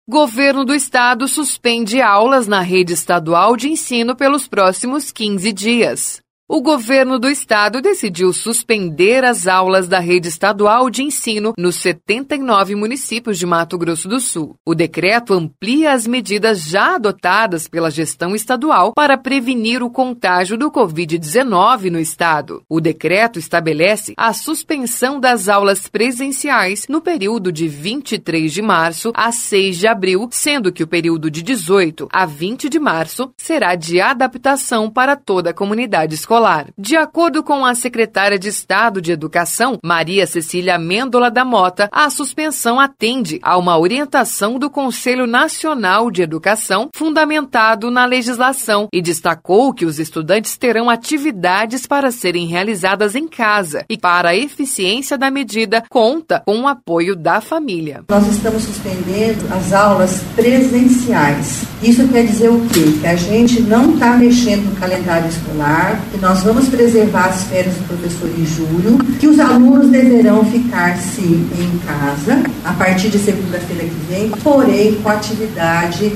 Governo do Estado suspende aulas na rede estadual de ensino pelos próximos 15 dias. O governo do estado decidiu suspender as aulas da rede estadual de ensino nos 79 municípios de Mato Grosso do Sul. O decreto amplia as medidas já adotadas pela gestão estadual para prevenir o contágio do Covid-19 no estado. O decreto estabelece a suspensão das aulas presenciais no período de 23 de março a 6 de abril, sendo que o período de 18 a 20 de março será de adaptação para toda a comunidade escolar. De acordo com a secretária de Estado de Educação, Maria Cecília Mêndola da Mota, a suspensão atende a uma orientação do Conselho Nacional de Educação, fundamentado na legislação, e destacou que os estudantes terão atividades para serem realizadas em casa e, para a eficiência da medida, conta com o apoio da família. Nós estamos suspendendo as aulas presenciais. Isso quer dizer o quê? Que a gente não está mexendo no calendário escolar, que nós vamos preservar as férias do professor em julho, que os alunos deverão ficar, sim, em casa, a partir de segunda-feira que vem, porém com atividade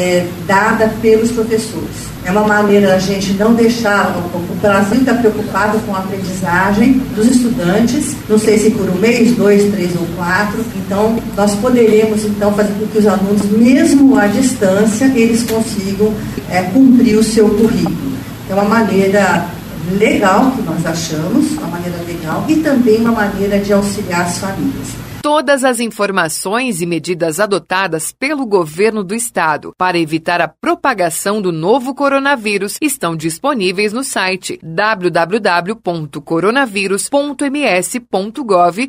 dada pelos professores. É uma maneira da gente não deixar, o Brasil está preocupado com a aprendizagem dos estudantes, não sei se por um mês, 2, 3 ou 4, então nós poderemos então fazer com que os alunos, mesmo à distância, eles consigam cumprir o seu currículo. É uma maneira legal que nós achamos, uma maneira legal e também uma maneira de auxiliar as famílias. Todas as informações e medidas adotadas pelo governo do estado para evitar a propagação do novo coronavírus estão disponíveis no site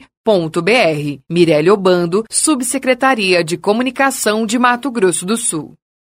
www.coronavírus.ms.gov.br. Mirelle Obando, Subsecretaria de Comunicação de Mato Grosso do Sul.